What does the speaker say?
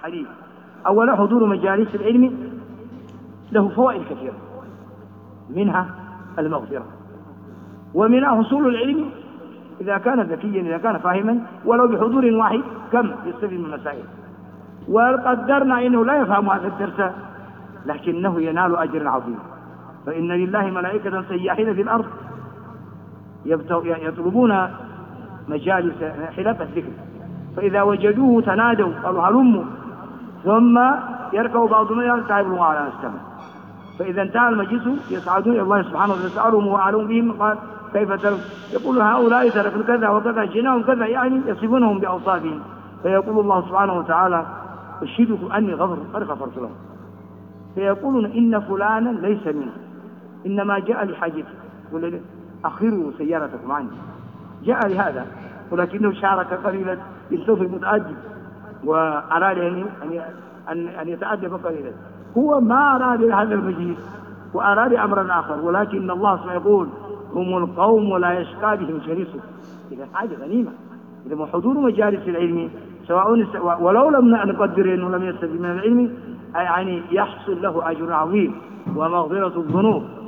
حديث. أولا حضور مجالس العلم له فوائد كثيرة، منها المغفرة، ومنها حصول العلم إذا كان ذكيا، إذا كان فاهما، ولو بحضور واحد كم يستفيد من المسائل. وقدرنا إنه لا يفهم هذا الدرس لكنه ينال أجر عظيم، فإن لله ملائكة سياحين في الأرض يطلبون مجالس حلقة الذكر، فإذا وجدوه تنادوا قالوا هلموا، ثم يركب بعضهم يلتعبوا على السماء، فإذا انتهى المجلس يصعدون إلى الله سبحانه وتعالى يسألهم وأعلم بهم، قال كيف ترك؟ يقول هؤلاء تركوا كذا وكذا، جناهم كذا، يعني يصفونهم بأوصافهم، فيقول الله سبحانه وتعالى أشهدكم أني قد غفرت لهم، فيقولون إن فلانا ليس منه، إنما جاء لحاجته، أخروا سيارتكم عني، جاء لهذا، ولكنه شارك قليلا يستوفي المتأدب وأراد أن يتأدب قليلا، هو ما أراد هذا المجلس وأراد أمرا آخر، ولكن الله سبحانه يقول هم القوم ولا يشقى بهم جليسهم. إذا حاجة غنيمة، إذا حضور مجالس العلم سواء ولو لم نقدر أنه لم يستفيد من العلم يعني يحصل له أجر عظيم ومغفرة الذنوب.